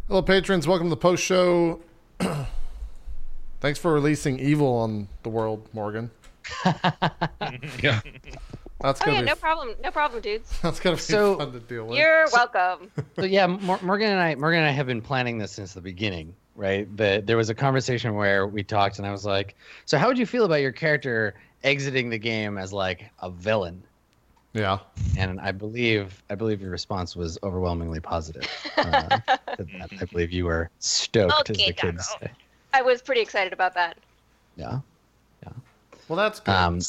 Hello, patrons. Welcome to the post show. Thanks for releasing evil on the world, Morgan. Yeah. That's Oh gonna yeah, be, no problem, dudes. That's gonna be So- fun to deal with. You're welcome. So yeah, Morgan and I have been planning this since the beginning, right? There was a conversation where we talked, and I was like, "So how would you feel about your character exiting the game as like a villain?" Yeah. And I believe your response was overwhelmingly positive. To that. I believe you were stoked, as Okay, the kids Taco. say. I was pretty excited about that. Yeah. Well, that's good.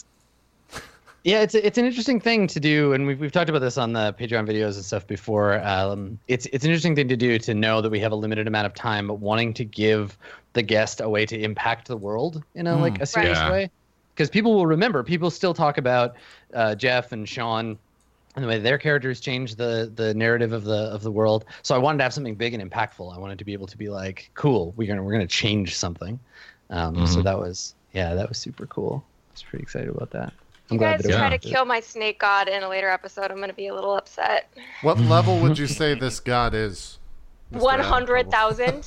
Yeah, it's an interesting thing to do, and we've talked about this on the Patreon videos and stuff before. It's an interesting thing to do, to know that we have a limited amount of time, but wanting to give the guest a way to impact the world in a serious Right. way, because people will remember. People still talk about Jeff and Sean and the way their characters change the narrative of the world. So I wanted to have something big and impactful. I wanted to be able to be like, cool, we're gonna change something. So that was super cool. I was pretty excited about that. If you guys try to kill my snake god in a later episode, I'm gonna be a little upset. What level would you say this god is? Mr. 100,000.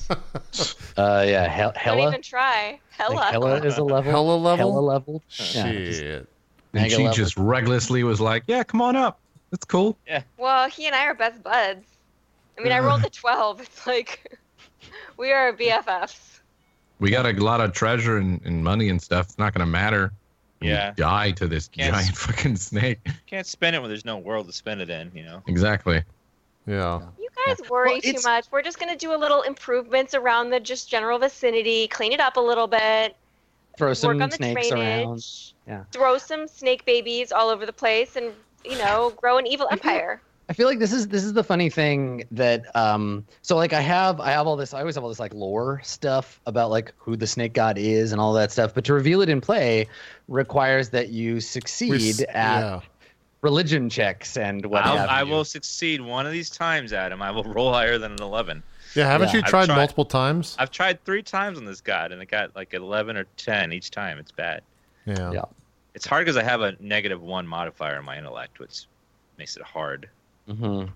Yeah, Don't Hella. even try. Hella. Like Hella is a level. Hella level? Hella level. Yeah, Shit. just And mega she level. just recklessly was like, "Yeah, come on up. It's cool." Well, he and I are best buds. I mean, I rolled a 12. It's like we are BFFs. We got a lot of treasure and money and stuff. It's not gonna matter. Yeah. We die to this Yes. giant fucking snake. Can't spend it when there's no world to spend it in, you know? Exactly. Yeah. You guys worry Well, too it's- much. We're just gonna do a little improvements around the just general vicinity, clean it up a little bit, throw work some on the snakes drainage, around. Yeah. throw some snake babies all over the place, and grow an evil empire. I feel like this is the funny thing that so like I always have all this like lore stuff about like who the snake god is and all that stuff, but to reveal it in play requires that you succeed at Yeah. religion checks and what have I you. will succeed one of these times, Adam. I will roll higher than an 11. Yeah, haven't Yeah. you I've tried tried- multiple times? I've tried 3 times on this god, and it got like 11 or 10 each time. It's bad. Yeah. Yeah. It's hard because I have a -1 modifier in my intellect, which makes it hard. Mm-hmm.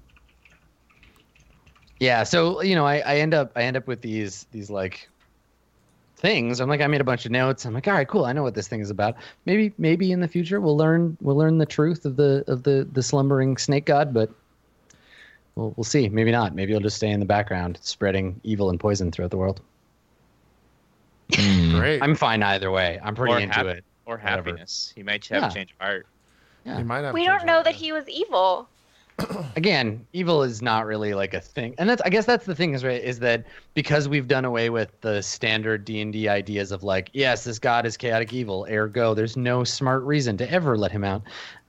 Yeah, so I end up with these like things. I'm like, I made a bunch of notes. I'm like, all right, cool. I know what this thing is about. Maybe in the future we'll learn the truth of the slumbering snake god, but we'll see. Maybe not. Maybe it'll just stay in the background, spreading evil and poison throughout the world. Great. I'm fine either way. I'm pretty Or into it. Or Whatever. happiness. He might have Yeah. a change of heart. Yeah. You might have We changed don't know that yeah. he was evil. Again, evil is not really like a thing, and I guess that's the thing is that because we've done away with the standard D&D ideas of like, yes, this god is chaotic evil, ergo there's no smart reason to ever let him out.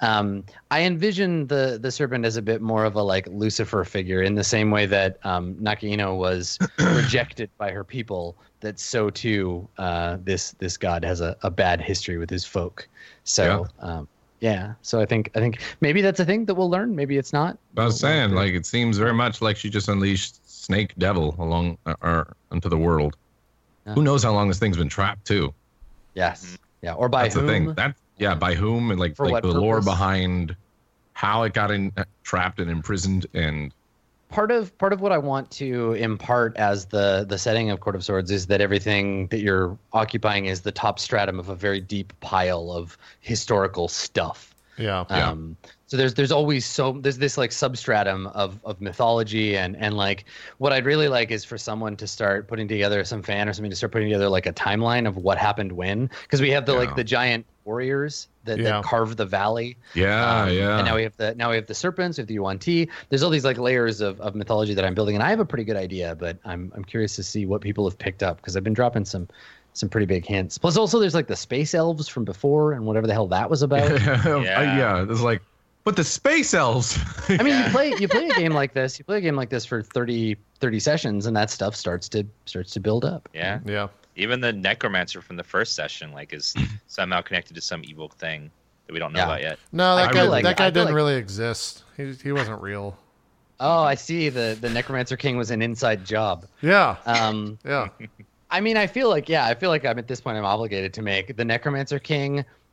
I envision the serpent as a bit more of a like Lucifer figure, in the same way that Nakino was rejected by her people. That so too this god has a bad history with his folk. So. Yeah, so I think maybe that's a thing that we'll learn. Maybe it's not. I was saying, like, it seems very much like she just unleashed Snake Devil along or into the world. Yeah. Who knows how long this thing's been trapped too? Yes. Yeah. Or by That's whom? the thing. By whom, and like For what the lore purpose? behind how it got trapped and imprisoned, and Part of what I want to impart as the setting of Court of Swords is that everything that you're occupying is the top stratum of a very deep pile of historical stuff. Yeah. So there's always there's this like substratum of mythology and like what I'd really like is for someone to start putting together, some fan or something to start putting together like a timeline of what happened when, because we have the giant warriors that carve the valley. And now we have the serpents, we have the Yuan-Ti. There's all these like layers of mythology that I'm building, and I have a pretty good idea, but I'm curious to see what people have picked up, because I've been dropping some pretty big hints. Plus also there's like the space elves from before and whatever the hell that was about. It's like, but the space elves. I mean, you play a game like this. You play a game like this for 30 sessions, and that stuff starts to build up. Yeah. Yeah. Even the necromancer from the first session, like, is somehow connected to some evil thing that we don't know about yet. No, I feel like- that guy I feel didn't like- really exist. He wasn't real. Oh, I see. The Necromancer King was an inside job. Yeah. Yeah. I mean, I feel like I'm at this point I'm obligated to make the Necromancer King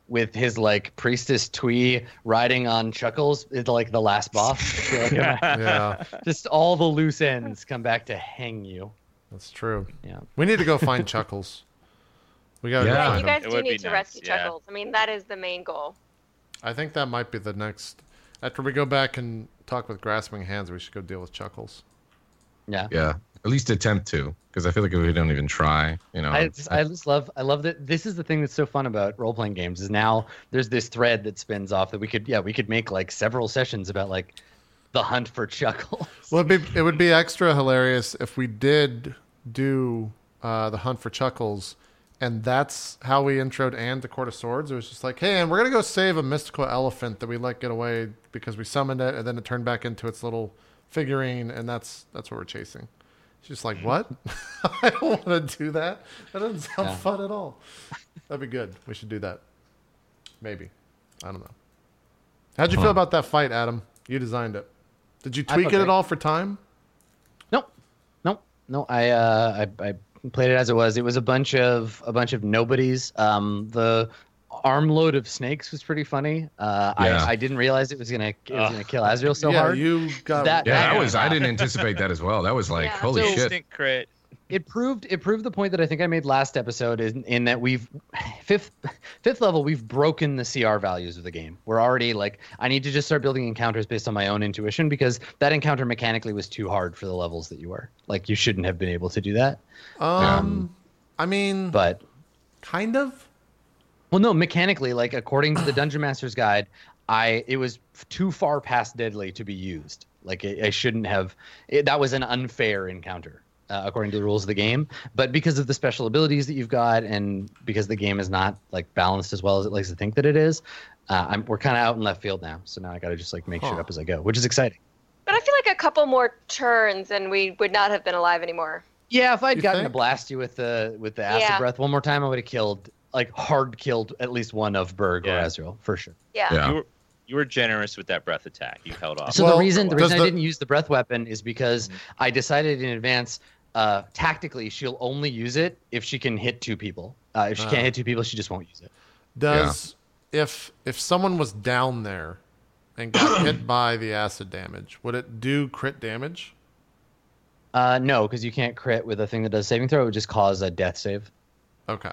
with his like priestess Twee riding on Chuckles is like the last boss. I feel like Yeah, just all the loose ends come back to hang you. that's true. Yeah. We need to go find Chuckles. We gotta Yeah. go Yeah, find you him. guys It do would be need to nice, rescue yeah. Chuckles. I mean, that is the main goal. I think that might be the next. After we go back and talk with Grasping Hands, we should go deal with Chuckles. Yeah. Yeah, at least attempt to, because I feel like if we don't even try, I love that this is the thing that's so fun about role playing games is now there's this thread that spins off that we could make like several sessions about like the hunt for Chuckles. Well, it would be extra hilarious if we did do the hunt for Chuckles, and that's how we introed Anne to Court of Swords. It was just like, hey, and we're gonna go save a mystical elephant that we let get away because we summoned it, and then it turned back into its little figurine, and that's what we're chasing. She's just like, what? I don't want to do that. That doesn't sound fun at all. That'd be good. We should do that. Maybe. I don't know. How'd you feel about that fight, Adam? You designed it. Did you I tweak felt it at great. all for time? No. I played it as it was. It was a bunch of nobodies. The armload of snakes was pretty funny. I didn't realize it was gonna kill Azrael so yeah, hard. you got That- Yeah, I didn't anticipate that as well. That was like, Yeah. holy So- shit. Instant crit. It proved the point that I think I made last episode in that we've fifth level we've broken the CR values of the game. We're already like I need to just start building encounters based on my own intuition because that encounter mechanically was too hard for the levels that you were. Like you shouldn't have been able to do that. I mean, But kind of. well, no, mechanically, like according to the Dungeon Master's Guide, it was too far past deadly to be used. Like I shouldn't have. That was an unfair encounter. According to the rules of the game, but because of the special abilities that you've got, and because the game is not like balanced as well as it likes to think that it is, we're kind of out in left field now. So now I got to just like make shit up as I go, which is exciting. But I feel like a couple more turns and we would not have been alive anymore. Yeah, if I'd You gotten to think? blast you with the acid Yeah. breath one more time, I would have hard killed at least one of Berg or Yeah. Azrael for sure. Yeah. Yeah. You were generous with that breath attack. You held off. So Well, the reason does I the- didn't use the breath weapon is because I decided in advance. Tactically, she'll only use it if she can hit two people. If she can't hit two people, she just won't use it. Does if someone was down there and got hit by the acid damage, would it do crit damage? No, because you can't crit with a thing that does saving throw. It would just cause a death save. Okay.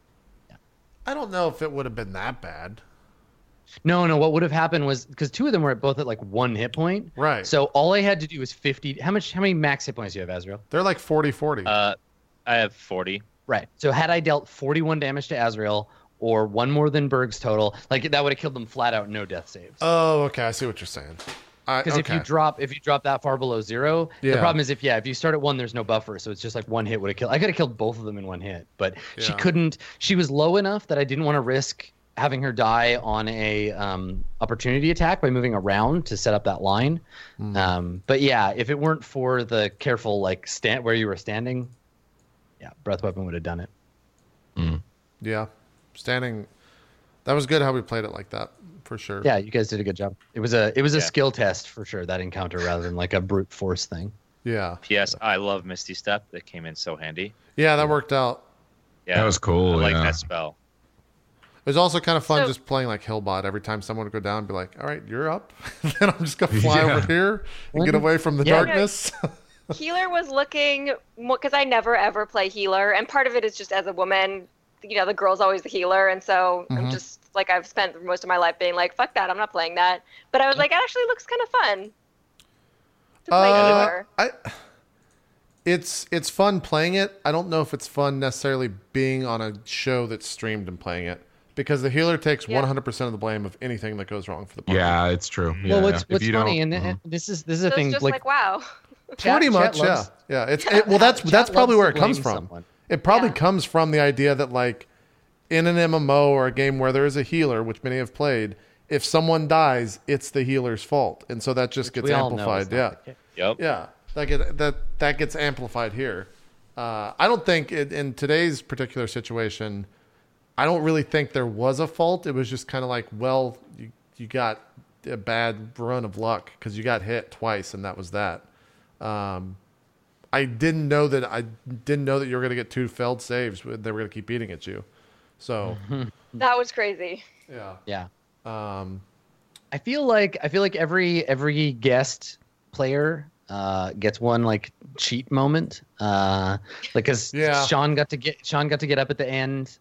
I don't know if it would have been that bad. No. What would have happened was because two of them were both at like 1 hit point. Right. So all I had to do was 50. How many max hit points do you have, Azrael? They're like 40-40. I have 40. Right. So had I dealt 41 damage to Azrael or one more than Berg's total, like that would have killed them flat out, no death saves. Oh, okay. I see what you're saying. Because if you drop that far below 0, the Yeah. problem is if you start at 1, there's no buffer, so it's just like one hit would have killed. I could have killed both of them in one hit, but she Yeah. couldn't. She was low enough that I didn't want to risk having her die on a opportunity attack by moving around to set up that line. But yeah, if it weren't for the careful like stand where you were standing, yeah, breath weapon would have done it. Yeah. Standing. That was good how we played it like that, for sure. Yeah, you guys did a good job. It was a Yeah. skill test for sure, that encounter, rather than like a brute force thing. Yeah. P.S. I love Misty Step. That came in so handy. Yeah, that worked out. Yeah, That was cool, I like yeah. that spell. It was also kind of fun So- just playing like Hillbot. Every time someone would go down and be like, all right, you're up. Then I'm just going to fly Yeah. over here and get away from the Yeah. darkness. Healer was looking, because I never ever play healer, and part of it is just as a woman, the girl's always the healer, and so I'm just like, I've spent most of my life being like, fuck that, I'm not playing that. But I was like, it actually looks kind of fun to play healer. It's fun playing it. I don't know if it's fun necessarily being on a show that's streamed and playing it, because the healer takes Yeah. 100% of the blame of anything that goes wrong for the party. Yeah, it's true. Yeah, Well, what's if you funny, don't- and this is a So thing, it's just like like, wow. Pretty much, loves- yeah. Well, that's Chat probably loves where to it comes blame from. someone. It probably Yeah. comes from the idea that like in an MMO or a game where there is a healer, which many have played, if someone dies, it's the healer's fault, and so that just gets We all know it's amplified. not Yeah. the case. Yep. Yeah, that gets amplified here. I don't think in today's particular situation, I don't really think there was a fault. It was just kind of like, well, you got a bad run of luck because you got hit twice, and that was that. I didn't know that you were going to get 2 failed saves. They were going to keep eating at you. So That was crazy. Yeah. Yeah. Um, I feel like every guest player gets one like cheat moment. Like because Yeah. Sean got to get up at the end.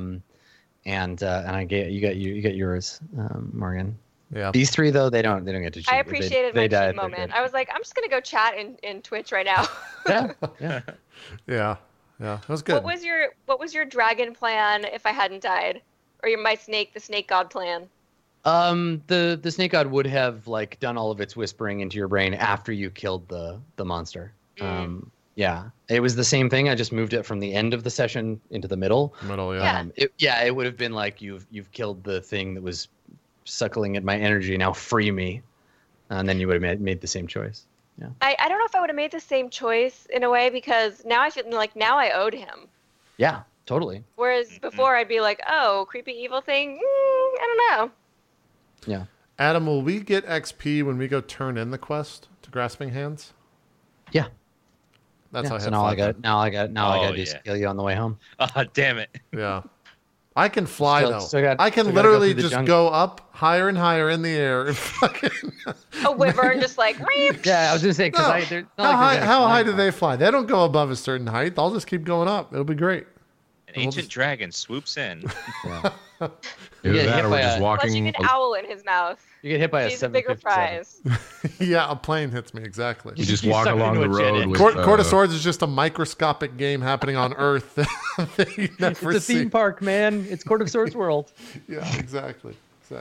And I get you got yours, Morgan. yeah. These three though they don't get to cheat. I appreciated they my die cheat if they're moment. good. I was like, I'm just gonna go chat in Twitch right now. Yeah. Yeah. Yeah. It was good. What was your dragon plan if I hadn't died, or the snake god plan? The snake god would have like done all of its whispering into your brain after you killed the monster. Yeah, it was the same thing. I just moved it from the end of the session into the middle. Yeah. Yeah. It would have been like you've killed the thing that was suckling at my energy. Now free me, and then you would have made the same choice. Yeah. I don't know if I would have made the same choice in a way, because now I feel like now I owed him. Yeah, totally. Whereas before I'd be like, oh, creepy evil thing. I don't know. Yeah. Adam, will we get XP when we go turn in the quest to Grasping Hands? Yeah. That's how I So hit now I 5 got then. now I got to yeah. steal you on the way home. Oh, damn it. Yeah. I can fly Still- though. still got- I can still gotta go literally through the just jungle. go up higher and higher in the air. And fucking A wyvern just like, "Reep." Yeah, I was gonna say No. How high do they fly? They don't go above a certain height. I'll just keep going up. It'll be great. An ancient dragon swoops in. Yeah. Either Yeah, that hit or by we're just a- Clutching walking. an owl in his mouth. You get hit by a He's a bigger 757. prize. Yeah, a plane hits me exactly. You just You walk suck along into the a jet road engine. with. Court of Swords is just a microscopic game happening on Earth that you never It's a see. theme park, man. It's Court of Swords World. Yeah, exactly.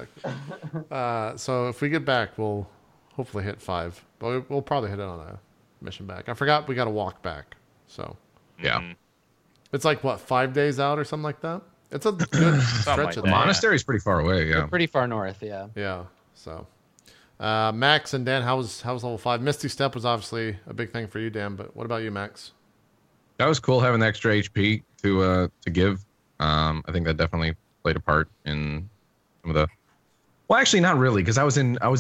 So if we get back, we'll hopefully hit 5, but we'll probably hit it on a mission back. I forgot we got to walk back, so Yeah. it's like what 5 days out or something like that. It's a good stretch like of that. The monastery's pretty far away. Yeah. Pretty far north, yeah. Yeah. So, Max and Dan, how's level 5? Misty Step was obviously a big thing for you, Dan. But what about you, Max? That was cool having the extra HP to give. I think that definitely played a part in some of the. Well, actually, not really, because I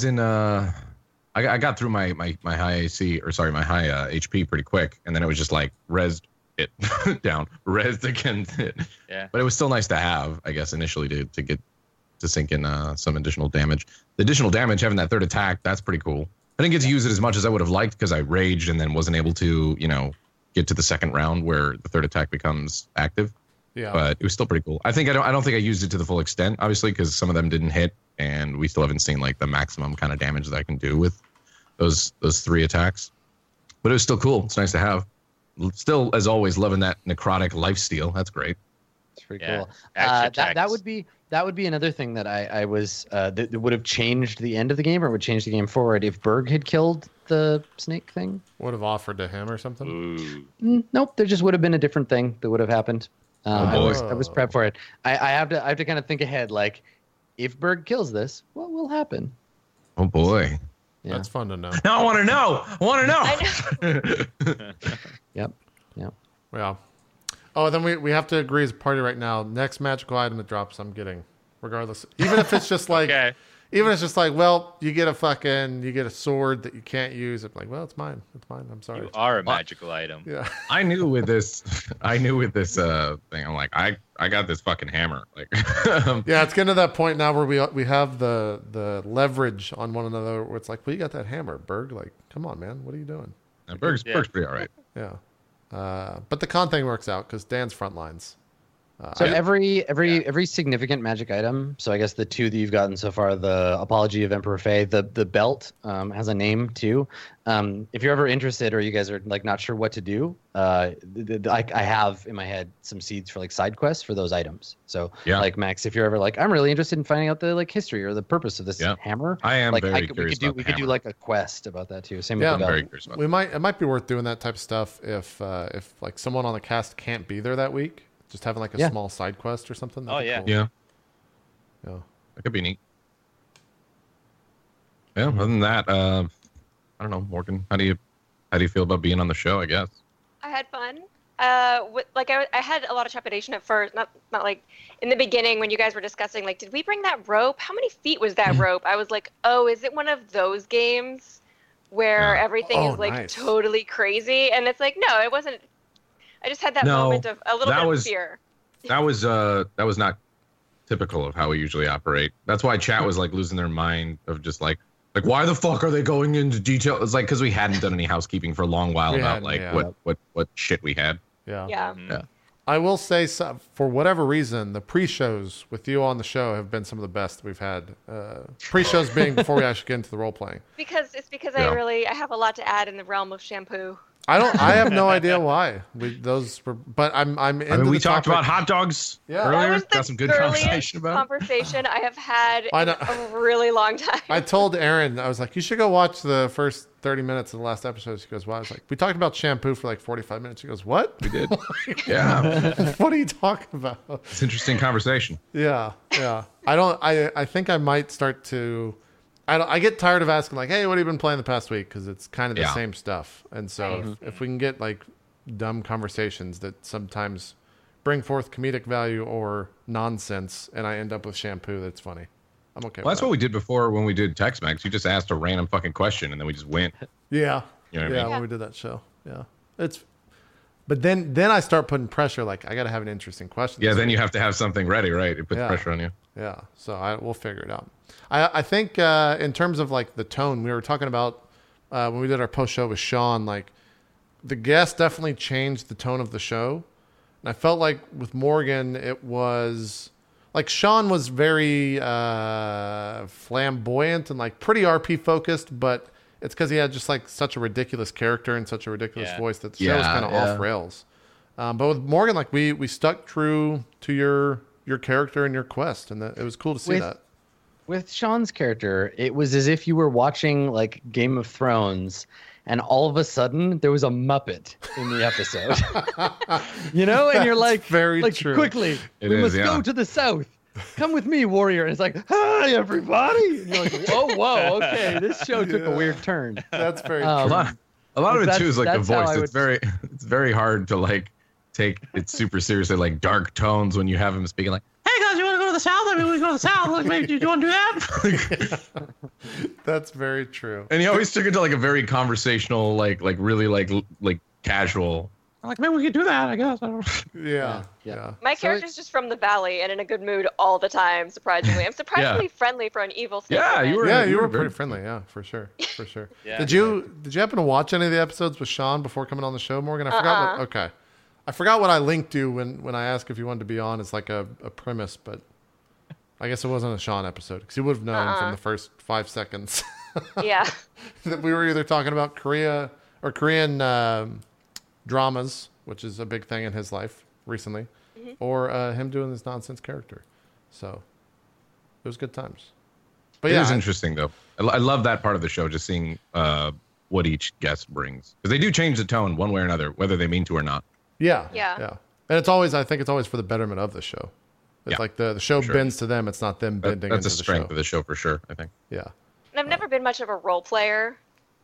got through my high AC my high HP pretty quick, and then it was just like rezzed it down, rezzed against it. Yeah. But it was still nice to have, I guess, initially to get to sink in some additional damage. The additional damage, having that third attack, that's pretty cool. I didn't get to use it as much as I would have liked because I raged and then wasn't able to, get to the second round where the third attack becomes active. Yeah. But it was still pretty cool. I don't think I used it to the full extent, obviously, because some of them didn't hit, and we still haven't seen like the maximum kind of damage that I can do with those 3 attacks. But it was still cool. It's nice to have. Still, as always, loving that necrotic lifesteal. That's great. It's pretty Yeah. cool. Extra That text. would be another thing that I was that would have changed the end of the game or would change the game forward if Berg had killed the snake thing. Would have offered to him or something. Ooh. Nope, there just would have been a different thing that would have happened. boy. I was prepped for it. I have to kind of think ahead. Like, if Berg kills this, what will happen? Oh boy. Yeah. That's fun to know. Now I want to know. I know. Yep. Yeah. Oh, then we have to agree as a party right now. Next magical item that drops, I'm getting, regardless. Even if it's just like, Okay. even if it's just like, well, you get a sword that you can't use. I'm like, well, it's mine. I'm sorry. You are a magical item. Yeah. I knew with this thing. I'm like, I got this fucking hammer. Like, Yeah, it's getting to that point now where we have the leverage on one another. Where it's like, well, you got that hammer, Berg. Like, come on, man, what are you doing? Berg's Yeah. pretty all right. Yeah. But the con thing works out because Dan's front lines. So every significant magic item. So I guess the 2 that you've gotten so far, the Apology of Emperor Faye, the belt has a name too. If you're ever interested or you guys are like not sure what to do, I have in my head some seeds for like side quests for those items. So Yeah. like Max, if you're ever like, I'm really interested in finding out the like history or the purpose of this Yeah. hammer. I am like very we curious could do about we the could do hammer. like a quest about that too. Same Yeah, with the I'm belt. very curious about It might be worth doing that type of stuff if like someone on the cast can't be there that week. Just having like a Yeah. small side quest or something. Oh, that'd be yeah. cool. Yeah, Yeah. that could be neat. Yeah. Other than that, I don't know, Morgan. How do you feel about being on the show? I guess. I had fun. I had a lot of trepidation at first. Not like in the beginning when you guys were discussing like, did we bring that rope? How many feet was that rope? I was like, oh, is it one of those games where Yeah. everything Oh, is like nice. totally crazy? And it's like, no, it wasn't. I just had that No, moment of a little that bit was- of fear. That was not typical of how we usually operate. That's why chat was like losing their mind of just like why the fuck are they going into detail? It's like because we hadn't done any housekeeping for a long while about like what shit we had. Yeah. Yeah. I will say, for whatever reason, the pre-shows with you on the show have been some of the best we've had. Pre-shows being before we actually get into the role playing. Because Yeah. I have a lot to add in the realm of shampoo. I have no idea why but I'm into I mean, we the talked topic. about hot dogs Yeah. That earlier. was the Got some good girliest conversation about it. conversation I have had I in know. a really long time. I told Erin, I was like, you should go watch the first 30 minutes of the last episode. She goes, why? I was like, we talked about shampoo for like 45 minutes. She goes, what? We did. Yeah, What are you talking about? it's an interesting conversation. Yeah. I think I might start to. I get tired of asking like, hey, what have you been playing the past week? Because it's kind of the Yeah. same stuff. And so if we can get like dumb conversations that sometimes bring forth comedic value or nonsense, and I end up with shampoo that's funny, I'm okay. Well, with that's what we did before when we did Tex-Mex. You just asked a random fucking question and then we just went. Yeah. You know what I Yeah, mean? when we did that show. Yeah. But then I start putting pressure. Like I got to have an interesting question. Yeah, this then week. you have to have something ready, right? It puts Yeah. pressure on you. Yeah. So we'll figure it out. I think in terms of like the tone, we were talking about when we did our post show with Sean, like the guest definitely changed the tone of the show. And I felt like with Morgan, it was like Sean was very flamboyant and like pretty RP focused, but it's because he had just like such a ridiculous character and such a ridiculous voice that the show was Yeah, kind of yeah. off rails. But with Morgan, like we stuck true to your character and your quest, and it was cool to see that. With Sean's character, it was as if you were watching like Game of Thrones, and all of a sudden there was a Muppet in the episode. You know, and you're That's like, very like true. quickly, It we is, must yeah. go to the south. Come with me, warrior. And it's like, hi, everybody. And you're like, whoa, okay, this show took a weird turn. That's very Um, true. A lot of it That's- too is like the that's how voice. I It's very hard to like take it super seriously, like dark tones when you have him speaking like, "Hey guys, you want to go to the south? I mean, we go to the south. Like, maybe do you want to do that?" That's very true. And he always took it to like a very conversational, like really like casual. I'm like, maybe we could do that. I guess. I don't know. Yeah. Yeah. My So character's just from the valley and in a good mood all the time, surprisingly. I'm surprisingly friendly for an evil snake Yeah, woman. you were- Yeah, you were very- pretty friendly. Yeah, for sure. For sure. Yeah. Did you happen to watch any of the episodes with Sean before coming on the show, Morgan? I forgot what. Okay, I forgot what I linked you when I asked if you wanted to be on as like a premise, but I guess it wasn't a Sean episode because you would have known from the first 5 seconds Yeah. that we were either talking about Korea or Korean dramas, which is a big thing in his life recently, or him doing this nonsense character. So it was good times. But It yeah, is interesting though. I love that part of the show, just seeing what each guest brings, because they do change the tone one way or another, whether they mean to or not. Yeah. And it's always, I think it's always for the betterment of the show. It's Yeah, like the show sure. bends to them. It's not them bending That's into a the strength show. of the show for sure. I think. Yeah. And I've never been much of a role player.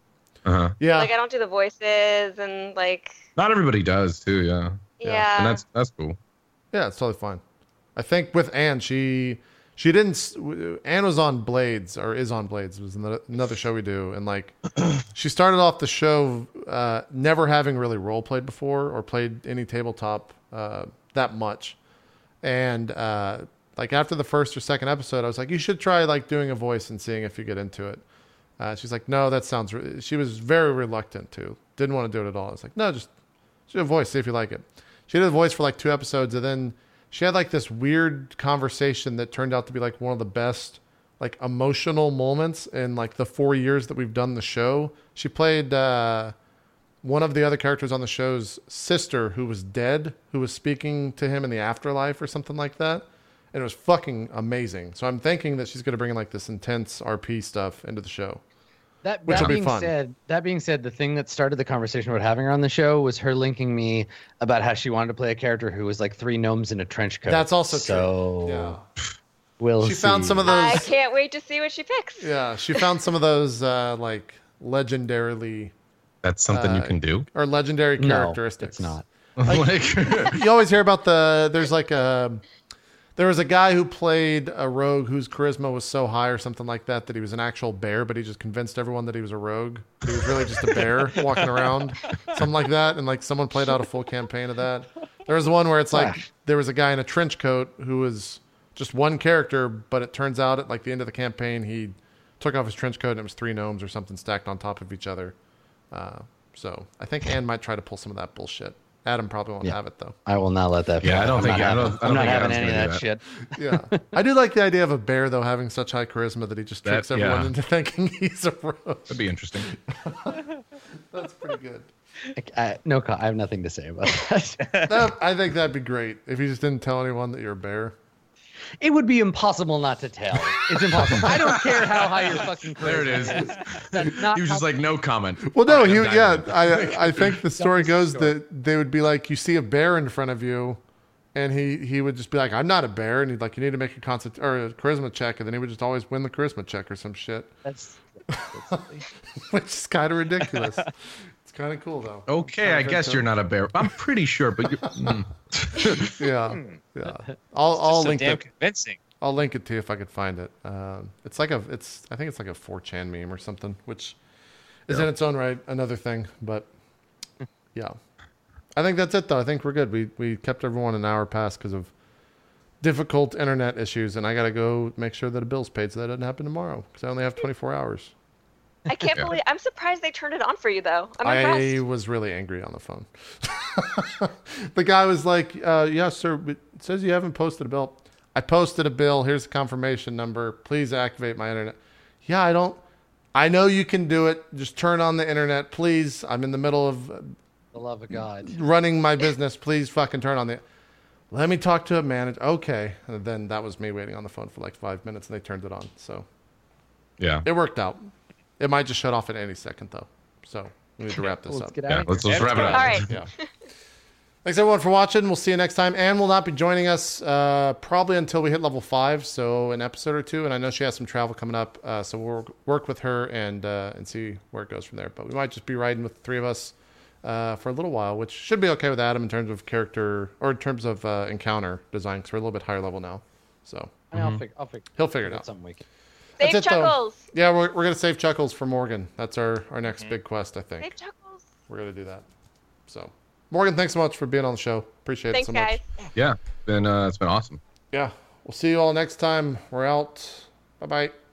Yeah. Like I don't do the voices and like Not everybody does too. Yeah. yeah. And that's cool. Yeah, it's totally fine. I think with Anne, she didn't. Anne was on Blades or is on Blades. It was another show we do, and like she started off the show never having really role played before or played any tabletop that much, and like after the first or second episode, I was like, you should try like doing a voice and seeing if you get into it. She's like, no, that sounds. She was very reluctant to. Didn't want to do it at all. I was like, no, just do a voice, see if you like it. She did a voice for like 2 episodes, and then she had like this weird conversation that turned out to be like one of the best like emotional moments in like the 4 years that we've done the show. She played one of the other characters on the show's sister who was dead, who was speaking to him in the afterlife or something like that. And it was fucking amazing. So I'm thinking that she's going to bring in like this intense RP stuff into the show. Which will be fun. That being said, the thing that started the conversation about having her on the show was her linking me about how she wanted to play a character who was like 3 gnomes in a trench coat. That's also so true. Yeah. We'll She found see. some of I those. can't wait to see what she picks. Yeah, she found some of those like legendarily That's something you can do. or legendary No, characteristics. it's not. Like, You always hear about there's like there was a guy who played a rogue whose charisma was so high or something like that that he was an actual bear, but he just convinced everyone that he was a rogue. He was really just a bear walking around, something like that. And like someone played out a full campaign of that. There was one where it's like there was a guy in a trench coat who was just one character, but it turns out at like the end of the campaign, he took off his trench coat and it was 3 gnomes or something stacked on top of each other. So I think Anne might try to pull some of that bullshit. Adam probably won't have it though. I will not let that. Yeah, I don't think. I'm not having Adam's any of gonna that do shit. Yeah, I do like the idea of a bear though having such high charisma that he just tricks everyone yeah. into thinking he's a rogue. That'd be interesting. That's pretty good. I have nothing to say about that. I think that'd be great if you just didn't tell anyone that you're a bear. It would be impossible not to tell. It's impossible. I don't care how high your fucking There it charisma is. That's not He was just how- like, no comment. Well, no, All right, I'm diving in. I think the story goes that they would be like, you see a bear in front of you, and he would just be like, I'm not a bear, and he'd like, you need to make a charisma check, and then he would just always win the charisma check or some shit, That's which is kind of ridiculous. It's kind of cool though. Okay, I guess you're not a bear. I'm pretty sure, but you're. Yeah. I'll so link damn it. convincing. I'll link it to you if I could find it. I think it's like a 4chan meme or something, which is in its own right another thing. But yeah, I think that's it though. I think we're good. We kept everyone an hour past because of difficult internet issues, and I gotta go make sure that a bill's paid so that doesn't happen tomorrow because I only have 24 hours. I can't believe. I'm surprised they turned it on for you though. I'm I impressed. was really angry on the phone. The guy was like, "Yeah, sir, it says you haven't posted a bill." I posted a bill. Here's the confirmation number. Please activate my internet. Yeah, I don't. I know you can do it. Just turn on the internet, please. I'm in the middle of the love of God. running my business. Please fucking turn on the. Let me talk to a manager. Okay, and then that was me waiting on the phone for like 5 minutes, and they turned it on. So Yeah. it worked out. It might just shut off at any second though. So we need to wrap this Let's up. get out Yeah. of here. Let's wrap it up. All right. Yeah. Thanks everyone for watching. We'll see you next time. Anne will not be joining us probably until we hit level 5, so an episode or two. And I know she has some travel coming up, so we'll work with her and see where it goes from there. But we might just be riding with the 3 of us for a little while, which should be okay with Adam in terms of character or in terms of encounter design, because we're a little bit higher level now. So I'll figure. he'll figure it That's out. something we can. Save That's it, though. Chuckles. Yeah, we're gonna save Chuckles for Morgan. That's our next big quest, I think. Save Chuckles. We're gonna do that. So, Morgan, thanks so much for being on the show. Appreciate Thanks, it so much. guys. Yeah. It's been awesome. Yeah, we'll see you all next time. We're out. Bye bye.